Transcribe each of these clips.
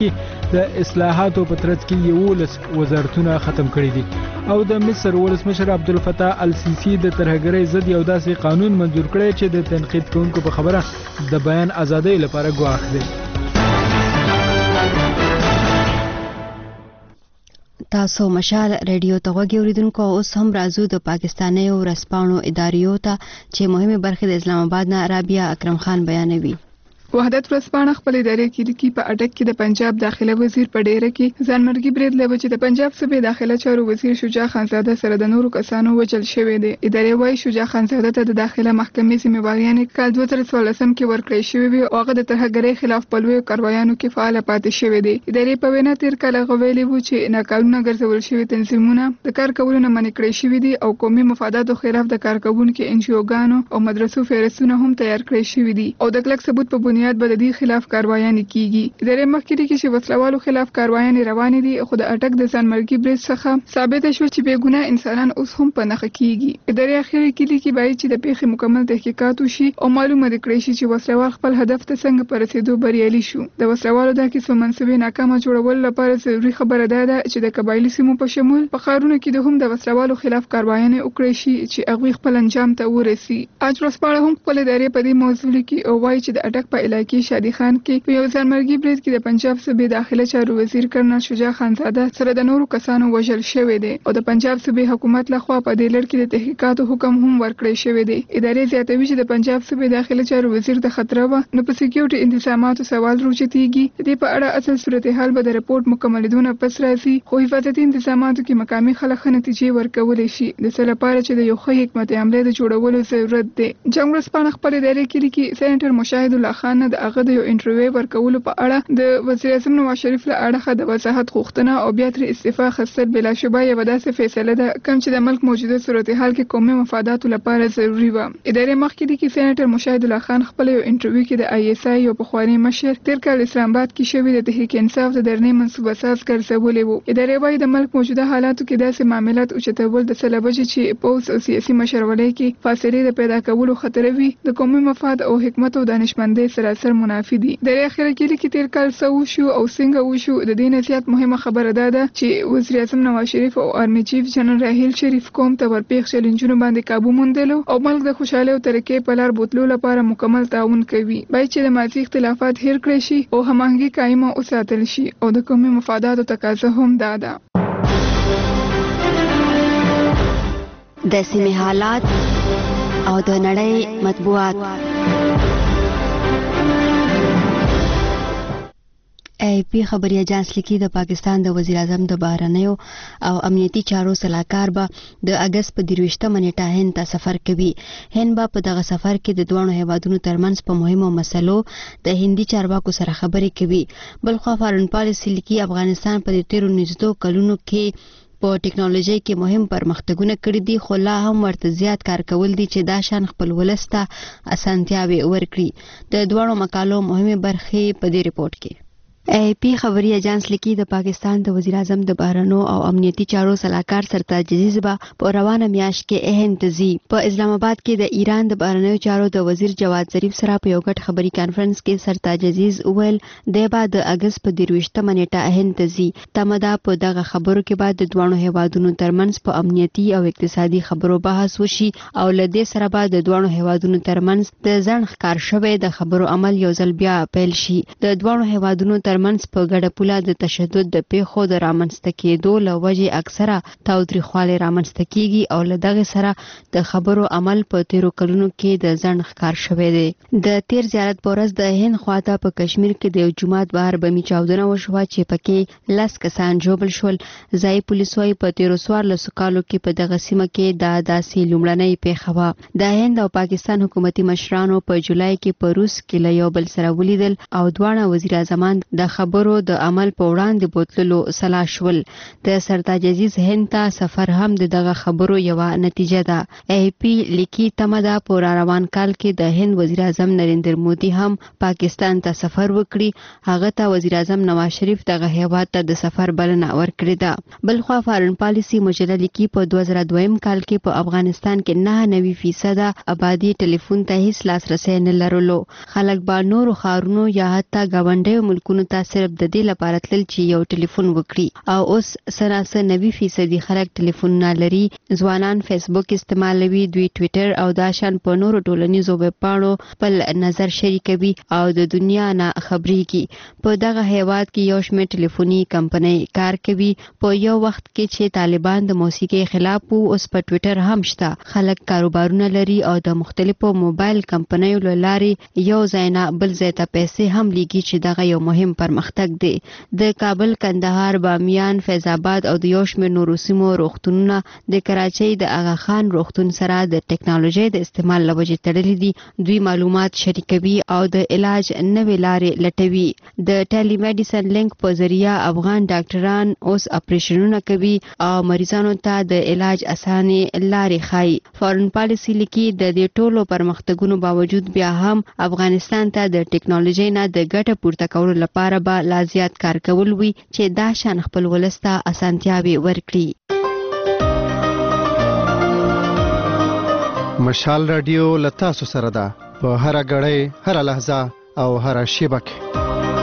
د اصلاحاتو په ترڅ کې 11 وزارتونه ختم کړي دي او د مصر ولسمشر عبدالفتاح السیسی د ترهګرۍ ضد یو داسې قانون منظور کړی چې د تنقید کوونکو په خبره د بیان ازادۍ لپاره ګواښ دی. تاسو مشال ریډیو ته غوږی اوریدونکو. اوس هم راځو د پاکستاني ورسپانو اداریو ته چې مهمه برخه د اسلام آباد نه رابعه اکرم خان بیانوي. وحدت ورسپانه خپل ادارې کې لیکي په اټک کې د پنجاب داخله وزیر په ډیره کې ځانمرګي برید لوي چې د پنجاب صوبې داخله چارو وزیر شجاع خانزاده سره د نورو کسانو وجل شوی دی. ادارې وايي شجاع خانزاده ته د داخله محکمې ذمہواریان کال 2014 کې ورکړې شوې وي او هغه د ترهګرۍ خلاف په لویو کاروایانو کې فعال پاتې شوی دی. ادارې په وینا تیر کال غوېلې وو چې ناقانونه ګرځول شوی تنظیمونه د کار کولو نه منع کړی شوی دي او قومي مفاداتو خلاف د کارکونکو انجیوګانو او مدرسو فهرستونه هم تیار کړی شوی دي او د کلک ثبوت په بنیاد به د دې خلاف کاروایان کیږي. ادارې مخکې کې چې وسلوالو خلاف کاروایان روان دي خو د اټک د ځانمرګي برید څخه ثابت شو چې بېګناه انسانان اوس هم په نخښه کیږي. ادارې اخیری کې لیکي باید چې د پیښې مکمل تحقیقات وشي او معلومه کړي شي چې وسلوال خپل هدف ته څنګه په رسیدو بریالي شو. د وسلوالو د کیسو منسوبې ناکامه جوړول لپاره ضروري خبره ده چې د قبایلی سیمو په شمول په ښارونو کې د هم د وسلوالو خلاف کاروایان وکړي شي چې هغه خپل انجام ته ورسي. اج ورسپاړه هم خپل ادارې په دې موضوع کې او وايي چې د اټک په علاقې شادي خان کې په یو ځانمرګي برید کې د پنجاب صوبې داخله چارو وزیر کرنل شجاع خانزاده سره د نورو کسانو وژل شوی دی او د پنجاب صوبې حکومت لخوا په دې لړ کې د تحقیقاتو حکم هم ورکړی شوی دی. ادارې زیاتوي چې د پنجاب صوبې داخله چارو وزیر د خطر و نو په سکیورټي انتظاماتو سوال روچتيږي. د په اړه اصل صورتحال به د رپورت مکملېدونه پس راځي خو حفاظتي انتظاماتو کې مقامي خلک نتیجې ورکولې شي د څه لپاره چې د یو ښه حکمت عملي د جوړولو ضرورت دی. جنگ ورسپانه خپل ادارې کې لیکي سېنټر مشاهد الله خان د هغه د یو انټرویو ورکولو په اړه د وزیر اعظم نواز شریف له اړخه د وضاحت غوښتنه او بیا تر استعفا خستل بلا شبهه یو داسې فیصله ده کوم چې د ملک موجوده صورتحال کې قومي مفاداتو لپاره ضروری و. ادارې مخکې لیکي سېنټر مشاهد الله خان خپل یو انټرویو کې د آی اس آی یو پخوانی مشر تیر کال اسلام آباد کې شوی د تحریک انصاف د درنې منصوبه ساز ګرځولې وو. ادارې وايي د ملک موجوده حالاتو کې داسې معاملات اوچتول د سلبج چې پولیس او سیاسي مشرولۍ کې فاصله د پیدا کولو خطر وي د قومي مفاد او حکمت او دانشمندۍ سراسر منافي دي. د اخر کې لیکي تیر کال سو شو او څنګه وشو د دې نصيحت مهمه خبره ده چې وزیر اعظم نواز شریف او آرمي چیف جنرال راحیل شریف کوم ته ورپېښ چیلنجونو باندې قابو موندلو او ملک د خوشاله او ترقۍ په لار بوتلو لپاره مکمل تعاون کوي. باید چې د ماضي اختلافات هیر کړي شي او هماهنګي قائمه وساتل شي او د قومي مفاداتو تقاضا هم ده. د سیمې حالات او د نړۍ مطبوعات. ای پی خبري اجانس لیکي د پاکستان د وزیر اعظم د بهرنیو او امنیتي چارو سلاکار به د اگست په 23 نیټه هند ته سفر کوي. هند به په دغه سفر کې د دوه هیوادونو ترمنځ په مهمو مسلو د هندي چارواکو سره خبرې کوي. بلخوا فارن پالیسي لیکي افغانستان په 13 کلونو کې په ټیکنالوژي کې مهم پرمختګونه کړي دي خو لا هم ورته زیات کار کول دي چې دا شان خپل ولسته اسانتیاوي ورکړي. د دوه مقالو مهمه برخې په دې ریپورت کې. ای پی خبري اجانس لیکي د پاکستان د وزیر اعظم د بهرنیو او امنیتي چارو سلاکار سرتاج عزیز به په روانه میاشت کې هند ته ځي. په اسلام آباد کې د ایران د بهرنیو چارو د وزیر جواد ظریف سره په یو ګډ خبري کانفرنس کې سرتاج عزیز وویل د بعد د اگست په 23 نیټه هند ته ځي. تمدا په دغه خبرو کې بعد د دوه هیوادونو ترمنځ په امنیتي او اقتصادي خبرو بحث وشي او لدې سره بعد د دوه هیوادونو ترمنځ د ځان ښکار شوی د خبرو عمل یو ځل بیا پیل شي. د دوه هیوادونو ترمنځ په ګډه پوله د تشدد د پیښو د رامنځته کېدو له وجې اکثره تاوتریخوالی رامنځته کیږي او له دغه سره د خبرو عمل په 13 کلونو کې د ځنډ ښکار شوی دی. د تیر زیارت په ورځ د هند خواته په کشمیر کې د یو جومات بهر بمي چاودنه وشوه چې پکې 10 کسان ژوبل شول. ځایي پولیس وايي په 13 کالو کې په دغه سیمه کې د داسې لومړنۍ پیښه وه. د هند او پاکستان حکومتي مشرانو په جولای کې په روس کې له یو بل سره ولیدل او دواړه وزیر اعظمان د خبرو د عمل په وړاندې بوتلو سلا شول. د سرتاج عزیز هند ته سفر هم دغه خبرو یو نتیجه ده. ای پی لیکي تمدا په روان کال کې د هند وزیر اعظم نریندر مودي هم پاکستان ته سفر وکړي. هغه ته وزیر اعظم نواز شریف دغه هیواد ته د سفر بلنه ورکړې ده. بلخوا فارن پالیسي مجله لیکي په 2002 کال کې په افغانستان کې 99% آبادی ټلیفون ته هیڅ لاسرسی نه لرلو. خلک با نورو ښارونو یا حتی ګاونډیو ملکونو ته صرف د دې لپاره تلل چې یو ټلیفون وکړي او اوس سره 90% خلک ټلیفونونه لري. ځوانان فیسبوک استعمالوي، دوی ټوئیټر او داشان په نورو ټولنیزو ویب پاڼو خپل نظر شریکوي او د دنیا نه خبريږي. په دغه هیواد کې یو شمېر ټلیفوني کمپنۍ کار کوي. په یو وخت کې چې طالبان د موسیقي خلاف وو، اوس په ټوئیټر هم شته. خلک کاروبارونه لري او د مختلفو موبایل کمپنیو له لارې یو ځای نه بل ځای ته پیسې هم لیږي چې دغه یو مهم پرمختګ دی. د کابل، کندهار، بامیان، فیض آباد او د یو شمېر نورو سیمو روغتونونه د کراچۍ د اغا خان روغتون سره د ټکنالوژي د استعمال لوجې تړلې دي. دوی معلومات شریکوي او د علاج نوې لارې لټوي. د ټیلی میډیسن لینک په ذریعہ افغان ډاکټران اوس اپریشنونه کوي او مریضانو ته د علاج اسانه لارې ښایي. فارن پالیسی لیکي د دې ټولو پرمختګونو باوجود بیا هم افغانستان ته د ټکنالوژي نه د ګټه پورته کولو لپاره به لا زیات کار کول وي چې دا شان خپل ولسته اسانتیاوي ورکړي. مشال رادیو لتاسو سره ده په هر غړې، هر لحظه او هر شیبه کې.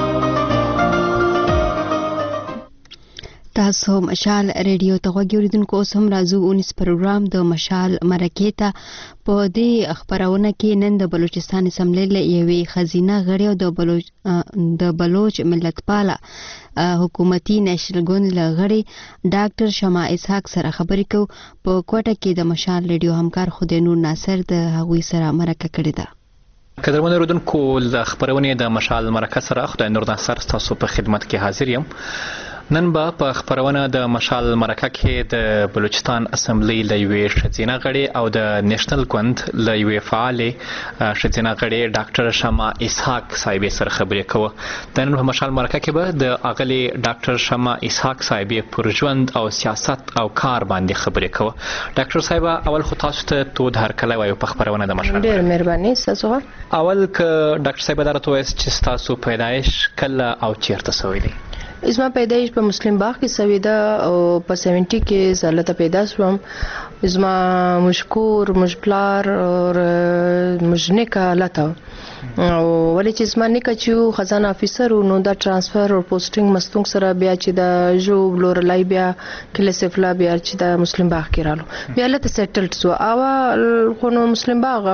تاسو مشال ریډیو ته غوږیدونکو، اوس هم راځو 19 پروګرام د مشال مرکې ته. په دې خبرونه کې نن د بلوچستان اسمبلی له یوې خزینه غړي او د بلوچ ملتپاله حکومتي نېشنل ګوند له غړي ډاکټر شمع اسحاق سره خبرې کوو. په کوټه کې د مشال ریډیو همکار خدای نور ناصر د هغوی سره مرکه کړې ده. قدرمن اوریدونکو، د خبرونې د مشال مرکه سره خدای نور ناصر تاسو په خدمت کې حاضر یم. نن به په خبرونه د مشال مرکه کې د بلوچستان اسمبلی له یوې ښځینه غړي او د نېشنل ګوند له یوې فعالې ښځینه غړي ډاکټر شمع اسحاق صاحبې سره خبرې کوو. د نن په مشال مرکه کې به د اغلي ډاکټر شمع اسحاق صاحبې پر ژوند او سیاست او کار باندې خبرې کوو. ډاکټر صاحب، اول خو تاسو ته تود هرکلی وایو په خبرونه د مشال. ډېر مهرباني ستاسو. اول که ډاکټر صاحب دا راته ووایاست چې ستاسو پیدایش کله او چیرته شوی دی؟ زما پیدایش په مسلم باغ کې شوې ده او په 70 کې زالته پیدا شوم. زما مشکور مجپلار او مجنکا لته او ولې چې زما نیکه چې خزانه افیسر نو دا ترانسفر او پوسټینګ مستونګ سره بیا چې دا جو بلورلای بیا کلسفلا بیا چې دا مسلم باغ کې رالو بیا لته سیټلډ سو او خو نو مسلم باغ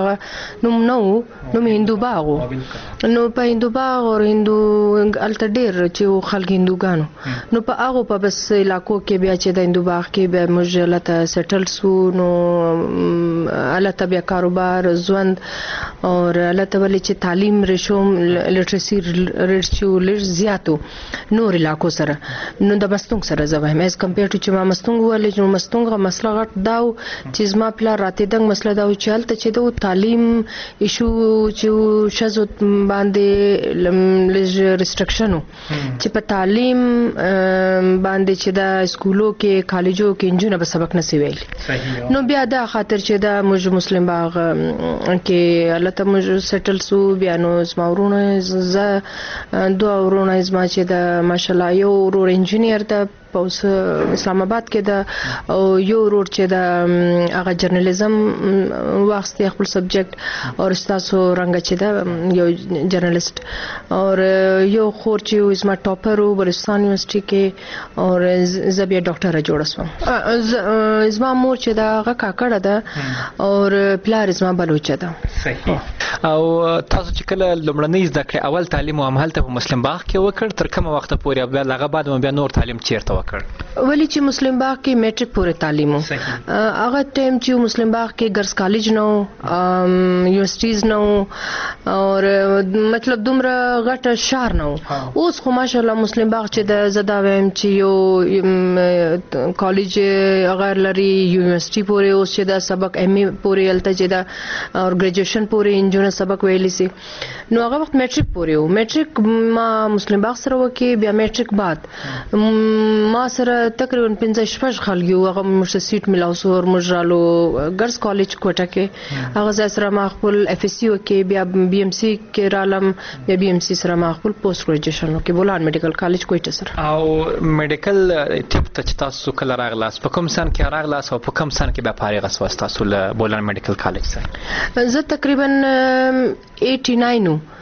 نو هندو باغ نو په هندو باغ او هندو الټډیر چې خلک هندوګانو نو په هغه په بس علاقو کې بیا چې د هندو باغ کې بیا موږ لته سیټل سو نو الته بیا کاروبار ژوند او الته ولې چې تعلیم رشوم لټرسي ریټ لږ زیاتو نور علاقو سره نو د مستونګ سره زوایم از کمپیر ټو چې ما مستونګ ولې نو مستونګ مسله غټ داو چې زما پلا راته دنګ مسله داو چې الته چې د تعلیم ایشو چې شزو باندې لږ ریستریکشنو چې په تعلیم باندې چې د سکولو کې کالجو کې انجونه به سبق نسی ویل نو بیا دا خاطر چې دا موږ مسلم باغ کې الته موږ سیټل سو بیا نو زما ورونه دوه ورونه زما چې د ماشالله یو ورور انجینیر ته په اسلام آباد کې دا او یو ورور چې د هغه جرنالیزم واخستي خپل سبجیکټ او استاسو رنګ چې دا یو جرنالیست او یو خور چې زما ټاپر و بلوچستان یونیورسيټي کې او زبیا ډاکټر جوړ شوم زما مور چې دا هغه کاکړه ده او پلار زما بلوچ ده. صحیح. او تاسو چې کله لومړنۍ زده کړې اول تعلیم او همالته په مسلم باغ کې وکړ تر کومه وخت پورې بیا هغه بعد بیا نور تعلیم چیرته ولی چې مسلم باغ کې میټریک پورې تعلیم و هغه ټایم چې مسلم باغ کې ګرلز کالج نو یونیورسيټیز نو او مطلب دومره غټه شهر نو اوس خو ماشاءالله مسلم باغ چې د زدا ویم چې یو کالج غیر لري یونیورسيټي پورې اوس چې دا سبق ایم ای پورې الته چې دا او ګریجویشن پورې انجونه سبق ویلی سي نو هغه وخت میټریک پورې و میټریک ما مسلم باغ سره وکي بیا میټریک بعد ما سره تقریبا 15 خلک یو هغه مشه سیټ ملاوسو او مجرالو ګرلز کالج کوټه کې هغه ځای سره ما خپل اف اس سی کې بیا بي ام سی کې رالم بیا بي ام سی سره ما خپل پوسټ ګریجویشن کې بولان میډیکل کالج کوټه سره او میډیکل ټیپ ته تاسو کله راغلاس په کوم سن کې راغلاس او په کوم سن کې بیا فارغ اساس تاسو له بولان میډیکل کالج سره زه تقریبا 89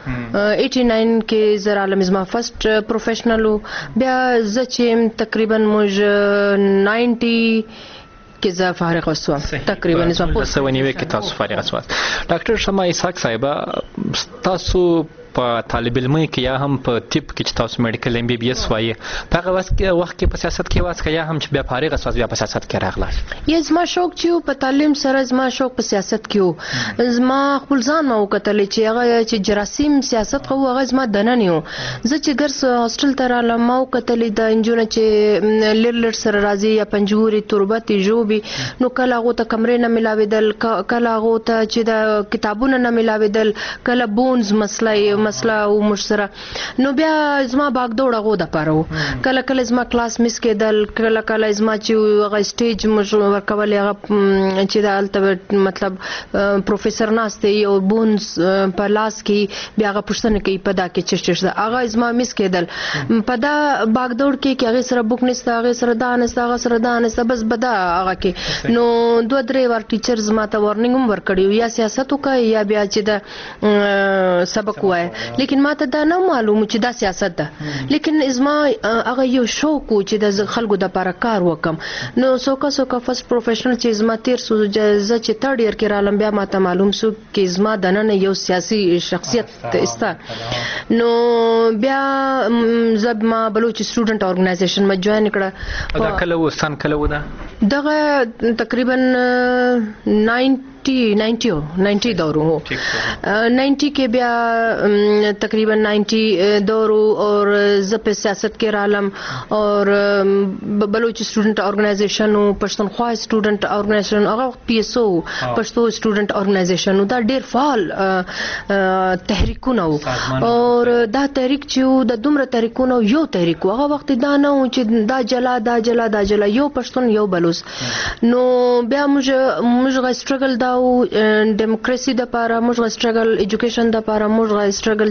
89 کې زر عالم زما فرست پروفیشنل بیا زه چې تقریبا موږ 90 کې زه فارغ وسوم تقریبا زما په 90 کې تاسو فارغ وسوم. ډاکټر شمع اسحاق صاحب تاسو په طالب علمي کې یا هم په طب کې چې تاسو میډیکل ایم بي بي اس وایي په هغه وخت کې په سیاست کې واسکه یا هم چې بیا فارغ اساس بیا په سیاست کې راغله؟ یا زما شوق چې په تعلیم سره زما شوق په سیاست کې و. زما خپل ځان ما وکتل چې هغه چې جراثیم سیاست خو هغه زما دنه نه و. زه چې ګرس هاستل ته رالم ما وکتل د انجونه چې لر سره راځي یا پنجوري تربتي جوبي نو کله هغه ته کمرې نه ملاویدل کله هغه ته چې د کتابونو نه ملاویدل کله بونز مسله او مشسره نو بیا زما باغ دوړه غو د پاره کله کله زما کلاس مس کېدل کله کله زما چې هغه سټیج مش ورکول هغه چې د الته مطلب پروفیسور ناشته یو بونز په لاس کې بیا هغه پښتنه کې په دا کې چشته هغه زما مس کېدل په دا باغ دوړ کې هغه سره بوک نسته هغه سره دانسته هغه سره دانسته بس بدا هغه کې نو 2-3 ور ټیچرز ماته وارنینګ هم ورکړیو یا سیاست وکای یا بیا چې د سبق وای لیکن ما ته دا نه معلوم چې دا سیاست ده لیکن ازما هغه یو شوق چې د خلکو د لپاره کار وکم نو سوکا فرست پروفیشنل چې ازما تیر سو ز چې تھرد ایئر کې رالم بیا ما ته معلوم سو چې ازما د نن یو سیاسي شخصیت استا نو بیا زب ما بلوچ سټوډنټ اورګنایزیشن ما جوائن کړه دا کله وستان کله ودا دغه تقریبا 90 دورو 90 کې بیا تقریبا 90 دورو اور زپ سیاست کې رالم اور بلوچ سټوډنټ اورګنایزیشن او پښتونخوا سټوډنټ اورګنایزیشن هغه پی اس او پښتو سټوډنټ اورګنایزیشن دا ډیر فعال تحریکونه اور دا تحریک چې د دومره تحریکونه یو تحریک هغه وخت دا نه چې دا جلا یو پښتون یو بلوچ نو بیا موږ سټرګل دا ډیموکراسي د لپاره موږ سټرګل ایجوکیشن د لپاره موږ سټرګل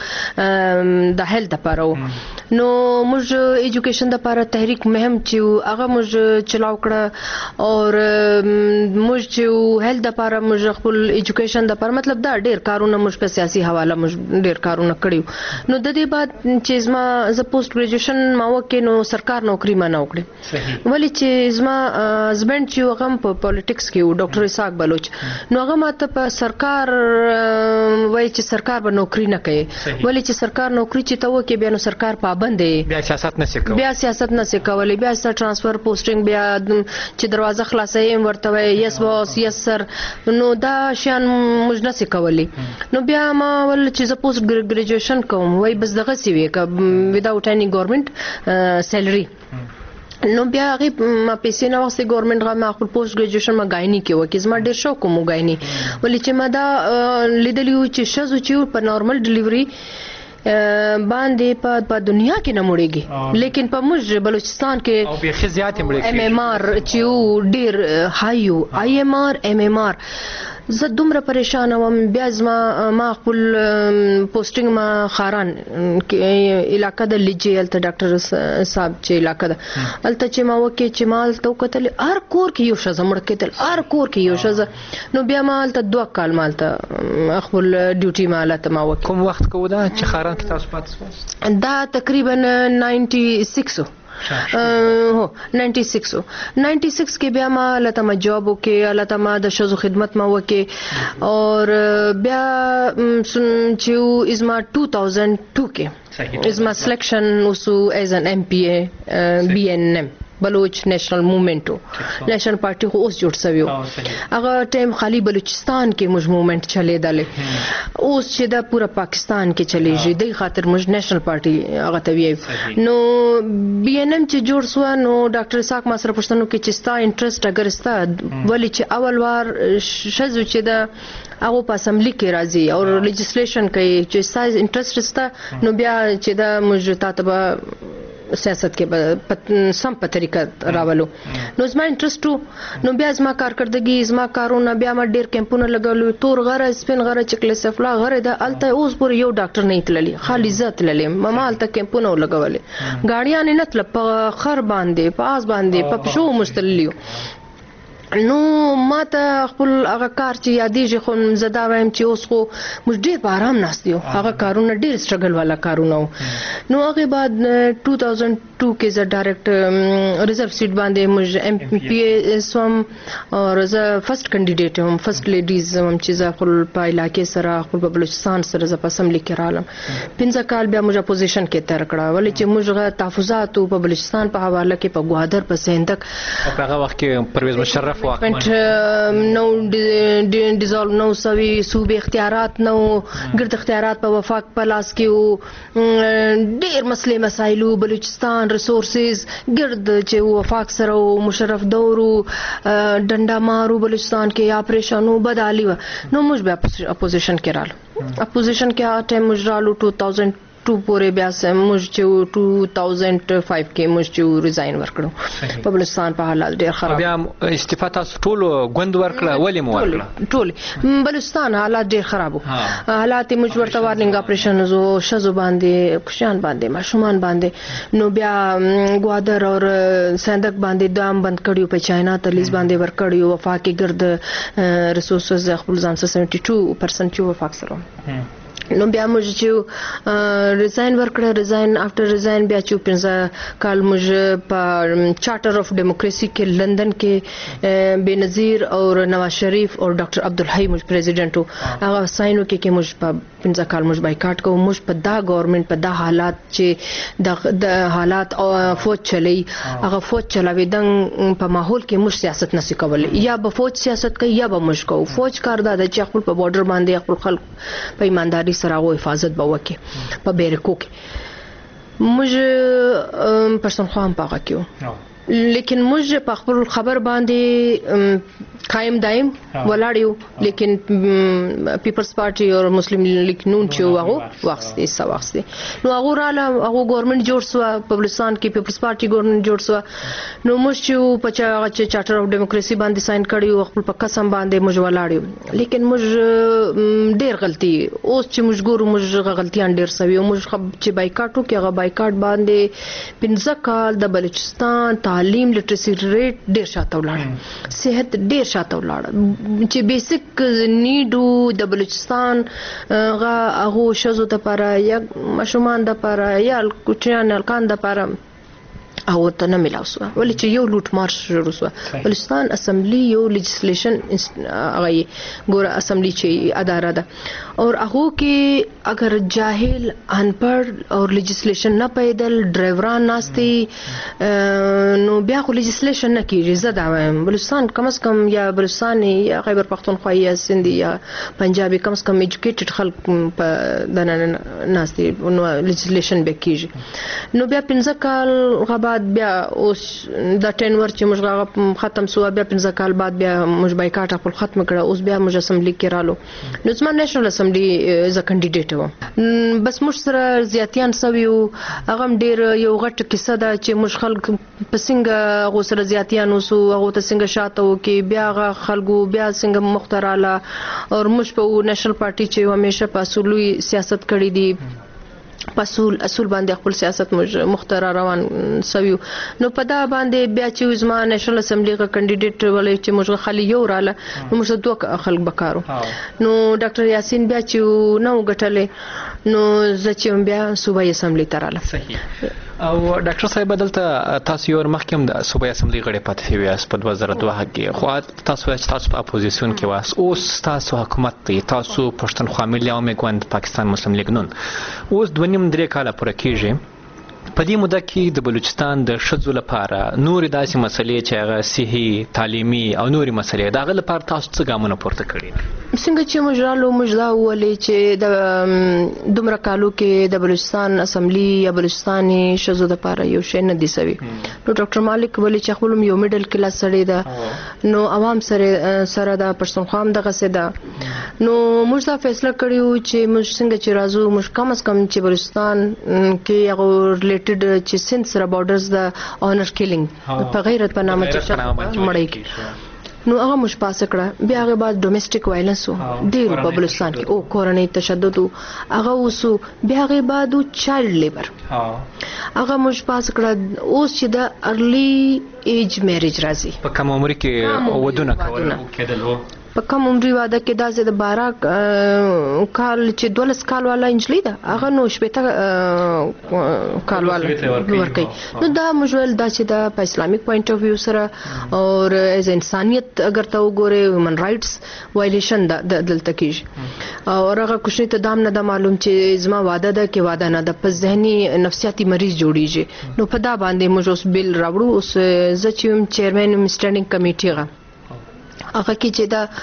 چې د هیلث لپاره نو موږ ایجوکیشن د لپاره تحریک مهم چې هغه موږ چلاو کړه اور موږ چې هیلث د لپاره موږ خپل ایجوکیشن د لپاره مطلب دا ډیر کارونه موږ په سیاسي حواله موږ ډیر کارونه کړیو نو د دې بعد چې زما ز پوسټ ګریجویشن ما وکې نو سرکار نوکری ما نه وکړه ولی چې زما هسبند چې هغه په پالیټکس کې ډاکټر اسحاق بلوچ نو هغه ماته په سرکار وای چې سرکار به نوکری نه کوي ولی چې سرکار نوکری چې ته وکې بیا نو سرکار پابند دی بیا سیاست نه سکو بیا سیاست نه سکولې بیا سر ټرانسفر پوسټینګ بیا چې دروازه خلاصې ورته وای یس باس یس سر نو دا شان موږ نه سکولې نو بیا ما ول چې ز پوسټ ګریجویشن کوم وای بس دغه سی وی ک وداوټ اني ګورنمنت سیلري نو بیا هغه ما پیسې نه واسه ګورنمنت غا ما خپل پوسټ ګریجویشن ما غایني کې وکه زما ډیر شوق مو غایني ولې چې ما دا لیدلیو چې شزو چې په نارمل ډیلیوري باندې په دنیا کې نه مړېږي لیکن په موږ بلوچستان کې او به خزيات مړېږي ام ام ار چې ډیر هایو آی ام ار ام ام ار زه دومره پریشان وم بیا ما خپل پوسټینګ ما خاران علاقہ د لجیل ته ډاکټر صاحب چې علاقہ ده الته چې ما وکي چې مال تو کتل هر کور کې یو شزه مړ کېدل هر کور کې یو شزه نو بیا مال ته 2 کال مال ته خپل ډیوټي مال ته ما وکي کوم وخت کو دا چې خاران کې تاسو پاتې دا تقریبا 96 96 کې بیا ما لته جواب وکي لته ما د شزو خدمت ما وکي اور بیا چې ازما 2002 کې ازما سلیکشن وسو ایز ان ایم پی ای بی ان ایم بلوچ نیشنل موومنټو نیشنل پارټي خو اوس جوړ سویو هغه ټیم خالی بلوچستان کې موږ موومنټ چلیدلې اوس چې د پورا پاکستان کې چلیږي د خاطر موږ نیشنل پارټي هغه ته ویو نو بی ان ایم چې جوړ سو نو ډاکټر اسحاق ما سره پښتنو کې چې ستا انټرست اگر ستا ولی چې اول وار شزو چې د هغه په اسمبلی کې راځي او لیجسلیشن کوي چې ستا انټرست ستا نو بیا چې د موږ تاسو سیاست کې سم په طریقه راولو نو زما انټرست نو بیا زما کارکردګي زما کارونه بیا ما ډیر کمپونه لګولو تور غره سپین غره چکل سفلا غره د الته اوس پور یو ډاکټر نه تللی خالي ذات للم ما الته کمپونه لګولې غاړیان نه تل په خر باندې پاس باندې په شو مستلیو نو ماته خپل هغه کار چې یادېږي خو زه دا وایم چې اوس خو موږ ډېر په آرام ناست یو هغه کارونه ډېر سټرګل والا کارونه نو هغې بعد 2002 کې زه ډایرکټ ریزرو سیټ باندې موږ MPS وم او زه فرست کینډیډیټ وم فرست لیډیز وم چې زه خپل په علاقې سره خپل په بلوچستان سره زه په اسمبلی کې رالم 15 کال بیا موږ اپوزیشن کې تیر کړه ولې چې موږ تحفظاتو په بلوچستان په حواله کې په ګوادر په سندک په هغه وخت کې پرویز مشرف نو ډیزالو نو سوي صوبې اختیارات نو ګرد اختیارات په وفاق په لاس کې ډېر مسلې مسایلو بلوچستان ریسورسز ګرد چې وفاق سره مشرف دورو ډنډا مارو بلوچستان کې اپریشنو بدالي نو موږ بیا اپوزیشن کې رالو اپوزیشن کې ټایم موږ رالو 2002 پورې بیا موږ چې 2005 کې موږ چې ریزاین ورکړو په بلوچستان په حالات ډېر خراب بیا استعفا تاسو ټول غوند ورکړه ولې مو ورکړه ټول بلوچستان حالات ډېر خراب حالات موږ ورته وارننګ اپریشن زو شزو باندې کوشان باندې ماشومان باندې نو بیا ګوادر اور سندک باندې دام بند کړیو په چاینا تلیز باندې ورکړیو وفاقي ګرد ریسورسز خپل ځان 72% چې وفاق سره نو بیا موږ چې ریزاین ورکړه ریزاین افټر ریزاین بیا چې 15 کال موږ په چارټر اف ډیموکراسي کې لندن کې بنظیر او نواز شریف او ډاکټر عبدالحی موږ پریزیډنټ هغه ساينو کې موږ په 15 کال موږ بایکاټ کوو موږ په دا ګورنمنت په دا حالات چې د حالات او فوج چلی هغه فوج چلاوي دنګ په ماحول کې موږ سیاست نشي کولای یا به فوج سیاست کوي یا به موږ کوو فوج کار دا چې خپل په بارډر باندې خپل خلک په ایمانداري سره او حفاظت به وکړي په بیرکو کې موږ پښتونخوا هم پاغه کیو لیکن موږ په خپل خبر باندې قائم دائم ولاړیو لیکن پیپلز پارټي او مسلم لیگ نون چې هغه واخستي سواخستي نو هغه رااله هغه ګورنمنت جوړ سو په بلوچستان کې پیپلز پارټي ګورنمنت جوړ سو نو موږ چې په چارټر اف ډیموکراسي باندې ساين کړیو خپل په قسم باندې موږ ولاړیو لیکن موږ ډېر غلطي اوس چې موږ ګورو موږ غلطیان ډېر سوي او موږ چې بایکاټو کې هغه بایکاټ باندې 15 کال د بلوچستان تعلیم لټرسي ریټ ډېر شاته ولاړ صحت ډېر شاته ولاړ چې بیسیک نیډو د بلوچستان هغه شزو د لپاره یا مشومان د لپاره یا کوچیان الکان د لپاره او ته نه ملاو سو ولې چې یو لوټ مارش شروع سو بلوچستان اسمبلی یو لیجسلیشن هغه ګور اسمبلی چې اداره ده او هغه کې اگر جاهل انپړ او لیجسلیشن نه پیدل ډرایوران ناشتي نو بیا خو لیجسلیشن نه کیږي زدا وایم بلوچستان کم از کم یا بلوچستان یا خیبر پختونخوا یا سندي یا پنجابي کم از کم ایجوکیټډ خلک په دنه ناشتي نو لیجسلیشن به کیږي نو بیا 15 کال غبا بیا اوس د ټینور چې موږ ختم سو بیا 15 کال بعد بیا موږ بایکاټ خپل ختم کړه اوس بیا موږ اسمبلی کې رالو نو زما نېشنل اسمبلی از ا کینډیډیټ و بس موږ سره زیاتیان سوي هغه ډیر یو غټ کیسه ده چې موږ خلک پسنګ غو سره زیاتیان وسو هغه ته څنګه شاته و کې بیا هغه خلکو بیا څنګه مختراله او موږ په نېشنل پارټي چې همیشه په اصولي سیاست کړی دي اصول باندې خپل سیاست مختار روان سویو نو په دا باندې بیا چې زما نېشنل اسمبلی غا کینډیډیټ ولې چې موږ خالي یو رااله نو موږ دوه خلک بکارو نو ډاکټر یاسین بیا چې نو غټلې نو زه چې بیا صوبایي اسمبلی تراله صحیح او ډاکټر صاحب بدلته تاسو یو محکم د صوبایي اسمبلی غړي پاتې شوی اس په 2002 کې خو تاسو په اپوزیشن کې واس اوس تاسو حکومت دی تاسو پښتونخوا ملي عوامي ګوند پاکستان مسلم لیگ نون اوس 2.5 کاله پوره کیږي په دې موده کې د بلوچستان د شذو لپاره نور داسې مسلې چې هغه صحي تعلیمي او نوري مسلې دا غل لپاره تاسو څه ګامونه پورته کړی څنګه چې مجرالو مجدا ولې چې د دومره کالو کې د بلوچستان اسمبلی یا بلوچستاني شذو لپاره یو شی نه دی سوي نو ډاکټر مالک ولې چې خپل یو میډل کلاس سړی ده نو عوام سره د پښتونخوا هم دغه سده نو موږ دا فیصله کړیو چې موږ څنګه چې راځو موږ کم از کم چې بلوچستان کې هغه چې سند سره بارډرز د اونر کیلینګ په غیرت په نامه چې مړی نو هغه مش پاس کړه. بیا هغه بعد ډومېسټک وایلنس ډیر په بلوچستان کې او کورنۍ تشدد هغه وسو. بیا هغه بعد چایلډ لیبر هغه مش پاس کړه. اوس چې د ارلی ایج میریج راځي په کوم عمر کې ودونه کېدل په کوم عمر واده کې دا زه د 12 کال چې 12 کال والا انجلی ده هغه نو شپته کال والا ورکي. نو دا مجول دا چې دا په اسلامیک پوینټ اف ویو سره او از انسانیت اگر ته وګوره هیومن رائټس وایلیشن دا دلته کیږي. او هغه کوشنی ته دام نه دا معلوم چې زما واده ده کې واده نه ده په ذهني نفسیاتي مریض جوړیږي. نو په دا باندې موږ اوس بیل راوړو. اوس زه چې چیرمن سټینډینګ کمیټي غا هغه کې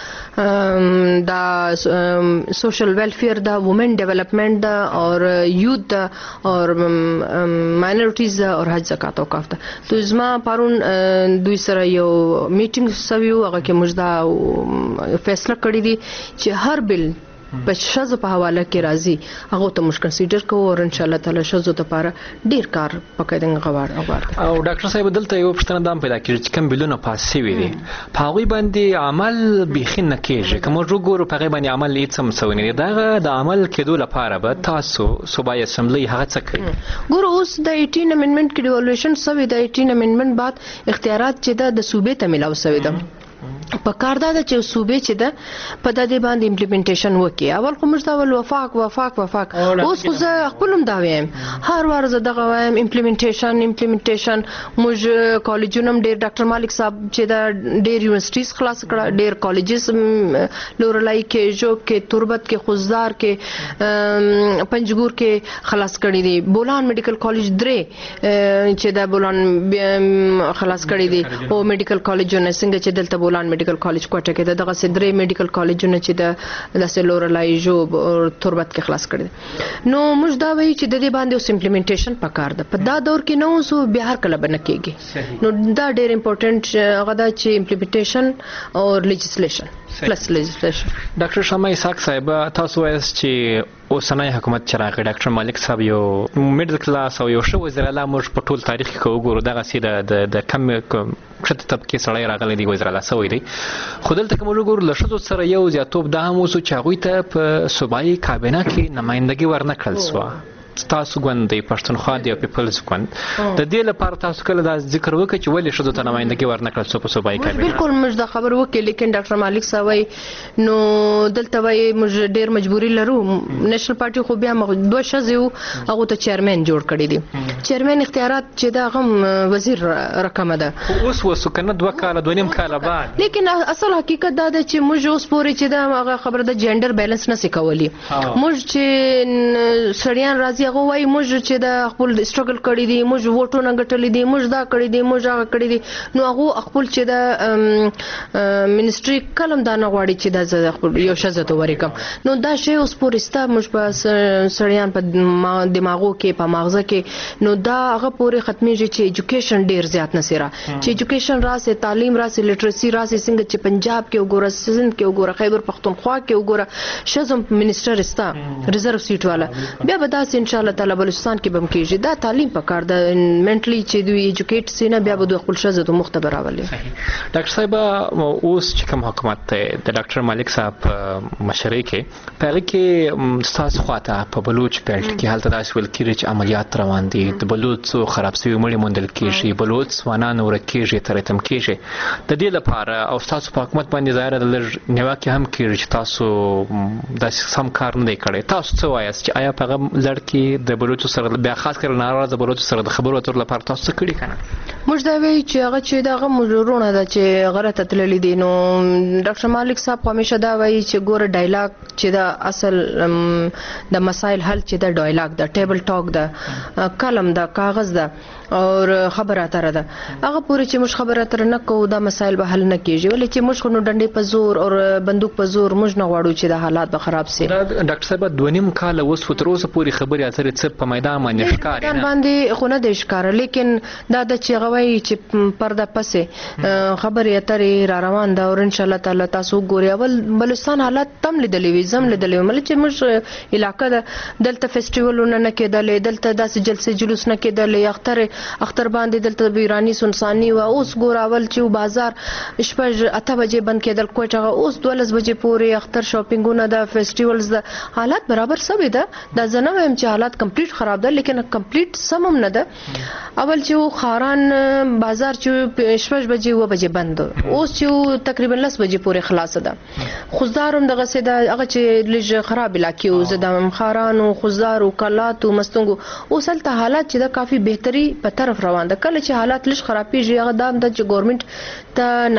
چې دا سوشل ویلفیر دا وومن ډیولپمنٹ دا اور یوث دا اور ماینورټیز دا اور حج زکات او کاف دا. تو زما پرون دوی سره یو میټینګ سویو هغه کې موږ دا فیصله کړی دی چې هر بل په شذ په حواله کې راځي هغه ته موږ کنسیډر کوو او ان شاء الله تعالی شذ ته لپاره ډیر کار پکې غواړو. او ډاکټر صاحب دلته یو پښتنه دام پیدا کیږي چې کوم بلونه پاسې وي دي په هغه باندې عمل بيخي نه کیږي. کوم وګورو په هغه باندې عمل هیڅ هم سوي نه دي. دا د عمل کېدو لپاره به تاسو صوبایي اسمبلی هغه څه کوي. ګورو اوس د 18 امندمنت کې ډیوالویشن سوي د 18 امندمنت بعد اختیارات چې د صوبې ته ملاو سوي ده. په کار دا چې صوبې چې ده په د دې باندې امپلیمنټیشن وکړي. اول خو موږ دا ول وفاق اوس خو زه خپلم دا وایم هر وار زه دغه وایم امپلیمنټیشن. موږ کالجونه ډیر ډاکټر مالک صاحب چې دا ډیر یونیورسيټیز خلاص کړه ډیر کالجز لورلای کې جو کې تربت کې خوزدار کې پنجګور کې خلاص کړي دي. بولان میډیکل کالج درې چې دا بولان خلاص کړي دي او میډیکل کالجونه څنګه چې دلته بولان میډیکل کالج کوټه کې دغه سدري میډیکل کالجونه چې د لورلای جو او تربت کې خلاص کړي. نو موږ دا وایو چې د دې باندې اوس امپلیمنټیشن پکار ده. په دا دور کې نو سو بهر کله بنه کېږي. نو دا ډېر امپورټنت غدا چې امپلیمنټیشن او لیجسلیشن پلس لیجسلیشن. ډاکټر شمع اسحاق صاحب تاسو وایي چې اوسنۍ حکومت چې راغی ډاکټر مالک صاحب یو میډل کلاس او یو ښه وزیر اعلی موږ په ټول تاریخ کې وګورو دغه سي د کم کښته طبقه سړی راغلی دی وزیر اعلی سوی دی. خو دلته کوم وګورو له ښځو سره یو زیاتوب دا هم اوسو چې هغوی ته په صوبایي کابینه کې نمایندګي ورنه کړل سوه. تاسو ګوند دی پښتونخوا دی او پیپلز ګوند د دې لپاره تاسو کله دا ذکر وکړئ چې ولې ښځو ته نمایندګي ورنه کړل سوه په صوبایي کابینه. بالکل موږ دا خبر وکړو لیکن ډاکټر مالک صاحب وایي نو دلته وایي موږ ډیر مجبوري لرو. نېشنل پارټي خو بیا دوه ښځې وو هغو ته چیرمن جوړ کړي دي. چیرمن اختیارات چې دا هم وزیر رقم ده اوس وسو کنه 2 کاله 2.5 کاله بعد. لیکن اصل حقیقت دا ده چې موږ اوس پورې چې دا هغه خبره د جندر بیلانس نه سکولي. موږ چې سړیان راځي هغه وایي موږ چې دا خپل سټرګل کړی دي موږ ووټونه ګټلې دي موږ دا کړی دي موږ هغه کړی دي. نو هغه خپل چې دا منیسټري کلم دا نه غواړي چې دا خپل یو شزه ته ورکم. نو دا شی اوس پورستا موږ په سړیان په دماغو کې په ماغزه کې نو دا هغه پورې ختميږي چې ایجوکیشن ډیر زیات نسیره چې ایجوکیشن راسه تعلیم راسه لیټریسي راسه څنګه چې پنجاب کې وګوره سند کې وګوره خیبر پختونخوا کې وګوره شزم منیسټر استا ریزرو سیټ والا بیا به دا ان شاء الله تعالی بلوچستان کې بم کېږي. دا تعلیم پکار ده منټلی چې دوی ایجوکیټ سینه بیا به خپل شزه ته مختبر راولي. ډاکټر صاحب اوس چې کوم حکومت ته د ډاکټر مالک صاحب مشرۍ کې په کې تاسو خواته په بلوچ بیلټ کې حالت داسې ول کېږي چې عملیات روان دي د بلوچ خراب سوي مړي موندل کېږي بلوچ سوانان ورکېږي ترتم کېږي. د دې لپاره او تاسو په حکومت باندې ظاهر د لږ نیوکه هم کېږي چې تاسو د سم کار نه دی کړی. تاسو څه وایاست چې آیا په لړ کې د بلوچ سره بیا خاص کر ناراضه بلوچ سره د خبرو اترو لپاره تاسو څه کړی کنه؟ موږ دا وایو چې هغه چې دغه مجرونه ده چې غره ته تللی دي. نو ډاکټر مالک صاحب همیشه دا وایي چې ګوره ډایلاګ چې دا اصل د مسایل حل چې دا ډایلاګ ده ټیبل ټاک ده کلم ده کاغذ ده اور خبره اتره ده هغه پوری چې موږ خبره اتره نه کوو دا مسایل به حل نه کیږي. ولې چې موږ خو نو ډنډې په زور او بندوق په زور موږ نه غواړو چې د حالات به خراب شي. ډاکټر صاحب 2.5 کال اوس تر اوسه پوری خبرې اترې څه په میدان باندې ښکاري نه باندې خو نه د ښکار لیکن دا د چې غوي چې پرده پسې خبرې اترې را روان ده او ان شاء الله تعالی تاسو ګوري. اول بلوچستان حالات تم لیدلې وي زم لیدلې مل چې موږ علاقې دلته فیسټیوالونه نه کېدل دلته داسې جلسې جلوس نه کېدل اختر اختر باندې دلته بیرانی سنسانی و اوس ګوراول چې بازار شپږ 8 بجې بند کېدل کوټه اوس 12 بجې پورې اختر شاپینګونه د فیسټیوالز د حالات برابر سوي ده د زنه هم چې حالات کمپلیټ خراب ده لیکن کمپلیټ سمم نه ده اول چې خاران بازار چې 6 بجې و بجې بند اوس چې تقریبا 10 بجې پورې خلاص ده خوزدارم دغه سه د هغه چې لږ خراب علاقې او زدم خارانو خوزدار او کلات او مستنګو اوس هلته حالات چې د کافي بهتري په طرف روان ده کله چې حالات لږ خرابېږي هغه دام د ګورنمنت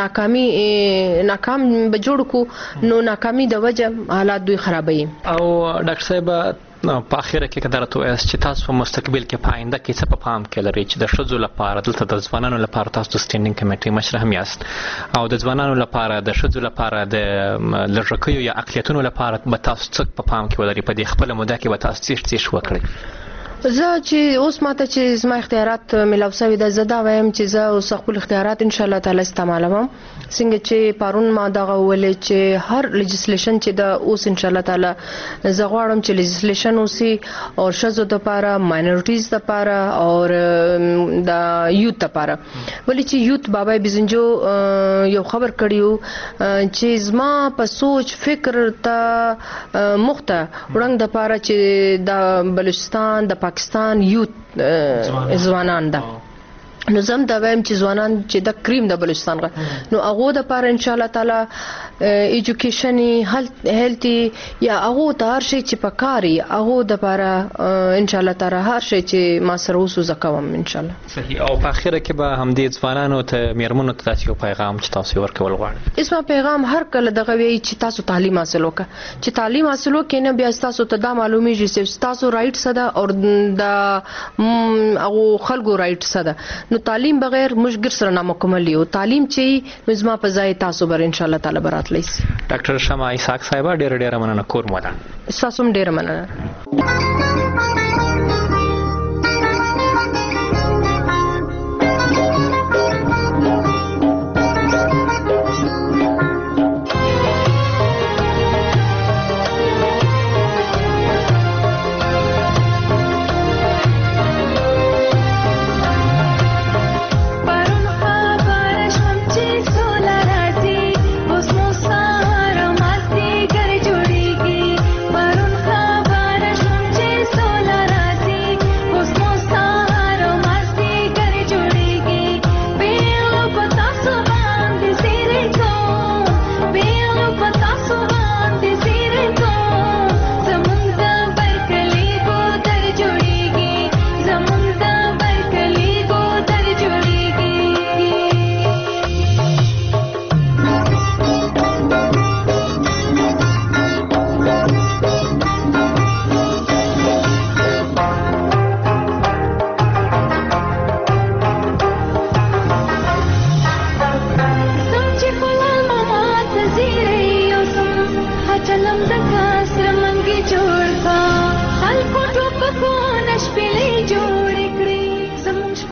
ته ناکام به جوړ کو نو ناکامي د وجه حالات دوی خرابوي او ډاکټر صاحب په اخیره کې کدار ته وایي چې تاسو په مستقبل کې پاینده کې څه په پام کې لري چې د شذو لپاره دلته د ځوانانو لپاره تاسو د سټینډینګ کمیټې مشر هم یاست او د ځوانانو لپاره د شذو لپاره د لږکیو یا اقلیتونو لپاره به تاسو څه په پام کې ولري په دې خپل موده کې به تاسو څه وکړي زه چې اوس ماته چې زما اختیارات ملاو شوي د زدا وایم چې زه اوس خپل اختیارات ان شاء الله تعالی استعمالوم څنګه چې پرون ما دغه ولې چې هر لیجسلیشن چې د اوس ان شاء الله تعالی زه غواړم چې لیجسلیشن اوسي او شذو د لپاره ماینورټیز د لپاره او د یوت لپاره ولې چې یوت بابا بزنجو یو خبر کړیو چې زما په سوچ فکر ته مخته وړاندې د لپاره چې د بلوچستان د پاکستان یوت ځوانان ده نو زم دا وایم چې ځوانان چې د کریم د بلوچستان غا نو هغه د پاره ان شاء الله تعالی ایجوکیشني هیلتي یا هغه ته هر شي چې پکاري هغه د پاره ان شاء الله تعالی هر شي چې ما سره وسو زکوم ان شاء الله صحیح او په اخیره کې به هم دې ځوانانو ته میرمنو ته تاسو پیغام چې تاسو ورکول غواړئ اسمه پیغام هر کله دغه وی چې تاسو تعلیم حاصل وکړه چې تعلیم حاصل وکړئ نه بیا تاسو ته دا معلومیږي چې تاسو رائټ څه ده او د هغه خلکو رائټ څه ده نو تعلیم بغیر مشګر سره نامکمل یو تعلیم چې نظم په ځای تاسو بر ان شاء الله تعالی براتلی ډاکټر شمع اسحاق صاحب ډېر مننه کور مولا تاسو هم ډېر مننه